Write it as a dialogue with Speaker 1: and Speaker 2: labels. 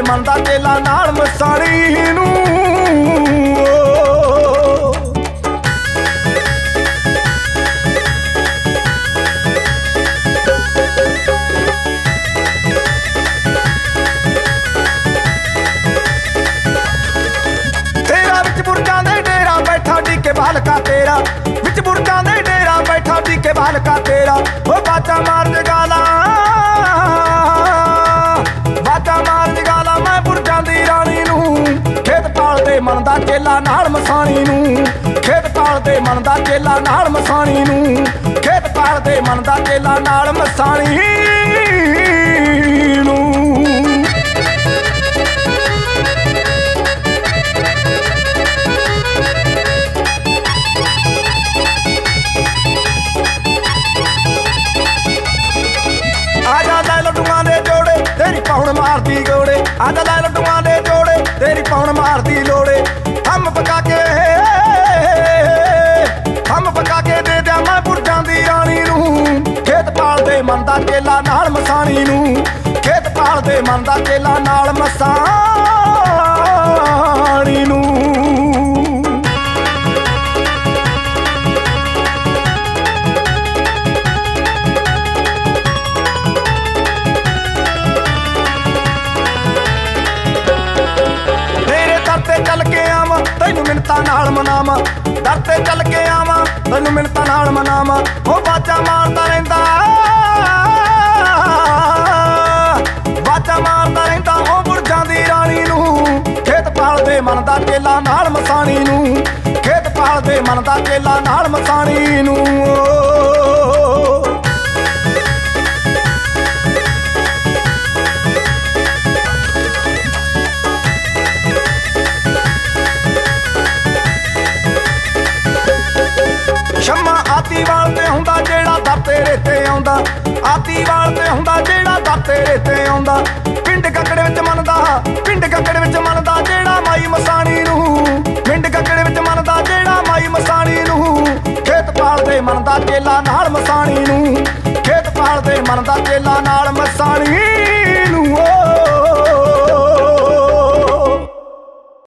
Speaker 1: ਮਨ ਦਾ ਚੇਲਾ ਨਾਲ ਮਸਾਣੀ ਨੂੰ। ਤੇਰਾ ਵਿੱਚ ਬੁਰਜਾਂ ਦੇ ਡੇਰਾ ਬੈਠਾ ਡੀਕੇ ਬਾਲਕਾ ਤੇਰਾ, ਵਿੱਚ ਬੁਰਜਾਂ ਦੇ ਡੇਰਾ ਬੈਠਾ ਡੀਕੇ ਬਾਲਕਾ ਤੇਰਾ। ਉਹ ਬਾਜਾ ਮਾਰ ਜਗਾਲਾ, ਬਾਜਾ ਮਾਰ ਜਗਾਲਾ ਮੈਂ ਬੁਰਜਾਂ ਦੀ ਰਾਣੀ ਨੂੰ। ਖੇਤ ਪਾਲਦੇ ਮਨ ਦਾ ਚੇਲਾ ਨਾਲ ਮਸਾਣੀ ਨੂੰ, ਖੇਤ ਪਾਲਦੇ ਮਨ ਦਾ ਚੇਲਾ ਨਾਲ ਮਸਾਣੀ ਨੂੰ, ਖੇਤ ਪਾਲਦੇ ਮਨ ਦਾ ਚੇਲਾ ਨਾਲ ਮਸਾਣੀ ਨੂੰ। ਆਜਾ ਲੈ ਲੱਡੂਆਂ ਦੇ ਜੋੜੇ ਤੇਰੀ ਪੌਣ ਮਾਰਦੀ ਗੋੜੇ, ਆਜਾ ਲੈ ਲੱਡੂਆਂ ਦੇ ਜੋੜੇ ਤੇਰੀ ਪੌਣ ਮਾਰਦੀ ਲੋੜੇ। ਹਮ ਪਕਾ ਕੇ, ਹਮ ਪਕਾ ਕੇ ਦੇ ਦਿਆਂ ਮੈਂ ਬੁਰਜਾਂ ਦੀ ਰਾਣੀ ਨੂੰ। ਖੇਤ ਪਾਲਦੇ ਮਨ ਦਾ ਚੇਲਾ ਨਾਲ ਮਸਾਣੀ ਨੂੰ, ਖੇਤ ਪਾਲਦੇ ਮਨ ਦਾ ਚੇਲਾ ਨਾਲ ਮਸਾਣੀ ਨੂੰ। ਚੱਲ ਕੇ ਆਵਾਂ ਤੈਨੂੰ ਮਿੰਨਤਾਂ ਨਾਲ ਮਨਾਵਾਂ, ਦਰ ਤੇ ਚੱਲ ਕੇ ਆਵਾਂ ਤੈਨੂੰ ਮਿੰਨਤਾਂ ਨਾਲ ਮਨਾਵਾਂ। ਉਹ ਬਾਜਾ ਮਾਰਦਾ ਰਹਿੰਦਾ, ਬਾਜਾ ਮਾਰਦਾ ਰਹਿੰਦਾ ਉਹ ਬੁਰਜਾਂ ਦੀ ਰਾਣੀ ਨੂੰ। ਖੇਤ ਪਾਲਦੇ ਮਨ ਦਾ ਚੇਲਾ ਨਾਲ ਮਸਾਣੀ ਨੂੰ, ਖੇਤ ਪਾਲਦੇ ਮਨ ਦਾ ਚੇਲਾ ਨਾਲ ਮਸਾਣੀ ਨੂੰ। ਸ਼ਮਾ ਆਤੀਵਾਲ ਤੇ ਹੁੰਦਾ ਜਿਹੜਾ ਦਰ ਤੇਰੇ ਤੇ ਆਉਂਦਾ, ਆਤੀਵਾਲ ਤੇ ਹੁੰਦਾ ਜਿਹੜਾ ਦਰ ਤੇਰੇ ਤੇ ਆਉਂਦਾ। ਪਿੰਡ ਕੱਕੜੇ ਵਿੱਚ ਮੰਨਦਾ, ਪਿੰਡ ਕੱਕੜੇ ਵਿੱਚ ਮੰਨਦਾ ਜਿਹੜਾ ਮਾਈ ਮਸਾਣੀ ਨੂੰ, ਪਿੰਡ ਕੱਕੜੇ ਵਿੱਚ ਮੰਨਦਾ ਜਿਹੜਾ ਮਾਈ ਮਸਾਣੀ ਨੂੰ। ਖੇਤ ਪਾਲਦੇ ਮਨ ਦਾ ਚੇਲਾ ਨਾਲ ਮਸਾਣੀ